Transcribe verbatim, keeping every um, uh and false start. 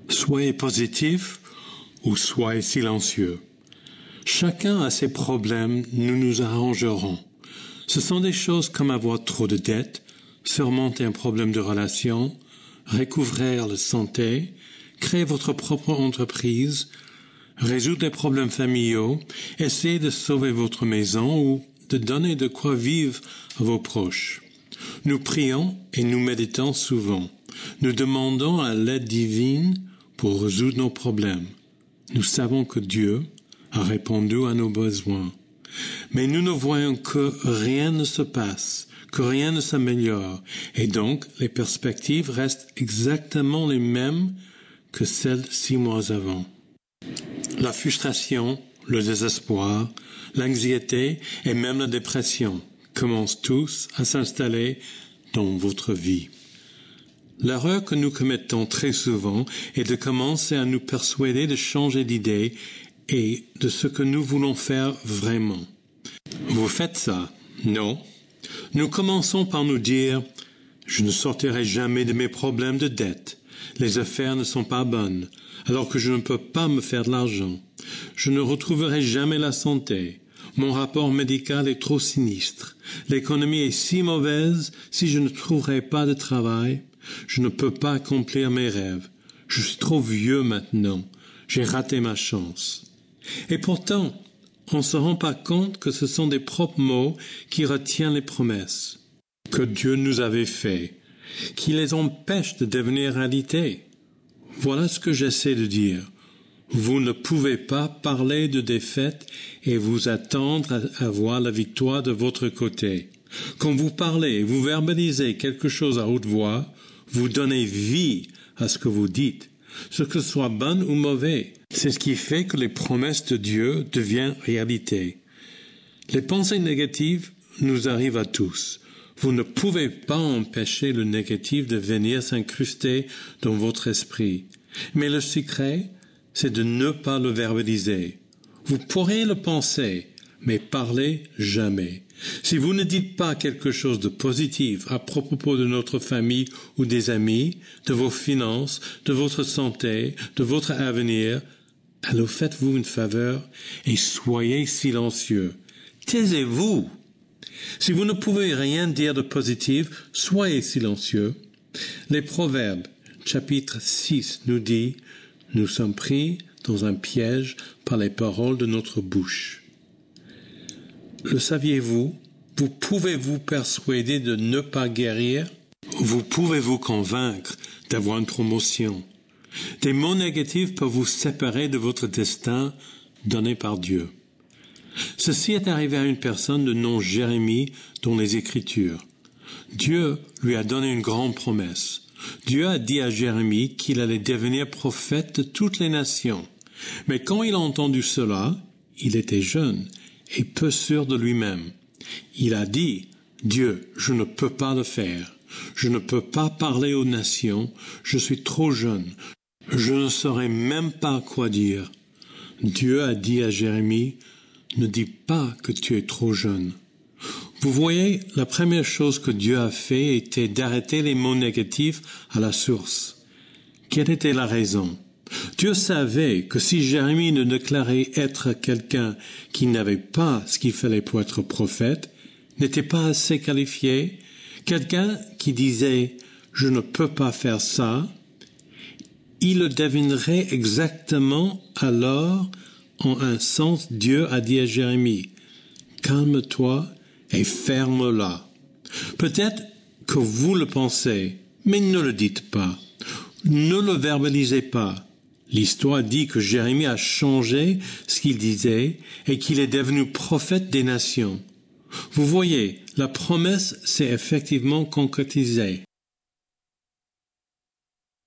Soyez positif ou soyez silencieux. Chacun a ses problèmes, nous nous arrangerons. Ce sont des choses comme avoir trop de dettes, surmonter un problème de relation, recouvrir la santé, créer votre propre entreprise, résoudre les problèmes familiaux, essayer de sauver votre maison ou de donner de quoi vivre à vos proches. Nous prions et nous méditons souvent. Nous demandons à l'aide divine pour résoudre nos problèmes. Nous savons que Dieu a répondu à nos besoins. Mais nous ne voyons que rien ne se passe, que rien ne s'améliore, et donc les perspectives restent exactement les mêmes que celles six mois avant. La frustration, le désespoir, l'anxiété et même la dépression commencent tous à s'installer dans votre vie. L'erreur que nous commettons très souvent est de commencer à nous persuader de changer d'idée et de ce que nous voulons faire vraiment. Vous faites ça, non? Nous commençons par nous dire « Je ne sortirai jamais de mes problèmes de dette. Les affaires ne sont pas bonnes, alors que je ne peux pas me faire de l'argent. Je ne retrouverai jamais la santé. Mon rapport médical est trop sinistre. L'économie est si mauvaise si je ne trouverai pas de travail. Je ne peux pas accomplir mes rêves. Je suis trop vieux maintenant. J'ai raté ma chance. » Et pourtant, on ne se rend pas compte que ce sont des propres mots qui retiennent les promesses que Dieu nous avait faites, qui les empêchent de devenir réalité. Voilà ce que j'essaie de dire. Vous ne pouvez pas parler de défaite et vous attendre à avoir la victoire de votre côté. Quand vous parlez, vous verbalisez quelque chose à haute voix, vous donnez vie à ce que vous dites, ce que ce soit bon ou mauvais. C'est ce qui fait que les promesses de Dieu deviennent réalité. Les pensées négatives nous arrivent à tous. Vous ne pouvez pas empêcher le négatif de venir s'incruster dans votre esprit. Mais le secret, c'est de ne pas le verbaliser. Vous pourrez le penser, mais parlez jamais. Si vous ne dites pas quelque chose de positif à propos de notre famille ou des amis, de vos finances, de votre santé, de votre avenir, alors faites-vous une faveur et soyez silencieux. Taisez-vous. Si vous ne pouvez rien dire de positif, soyez silencieux. Les Proverbes, chapitre six, nous dit « Nous sommes pris dans un piège par les paroles de notre bouche. » Le saviez-vous? Vous pouvez vous persuader de ne pas guérir? Vous pouvez vous convaincre d'avoir une promotion. Des mots négatifs peuvent vous séparer de votre destin donné par Dieu. Ceci est arrivé à une personne de nom Jérémie dans les Écritures. Dieu lui a donné une grande promesse. Dieu a dit à Jérémie qu'il allait devenir prophète de toutes les nations. Mais quand il a entendu cela, il était jeune et peu sûr de lui-même. Il a dit, « Dieu, je ne peux pas le faire. Je ne peux pas parler aux nations. Je suis trop jeune. Je ne saurais même pas quoi dire. » Dieu a dit à Jérémie, « Ne dis pas que tu es trop jeune. » Vous voyez, la première chose que Dieu a fait était d'arrêter les mots négatifs à la source. Quelle était la raison? Dieu savait que si Jérémie ne déclarait être quelqu'un qui n'avait pas ce qu'il fallait pour être prophète, n'était pas assez qualifié, quelqu'un qui disait « je ne peux pas faire ça », il le devinerait exactement alors. En un sens, Dieu a dit à Jérémie « Calme-toi et ferme-la ». Peut-être que vous le pensez, mais ne le dites pas. Ne le verbalisez pas. L'histoire dit que Jérémie a changé ce qu'il disait et qu'il est devenu prophète des nations. Vous voyez, la promesse s'est effectivement concrétisée.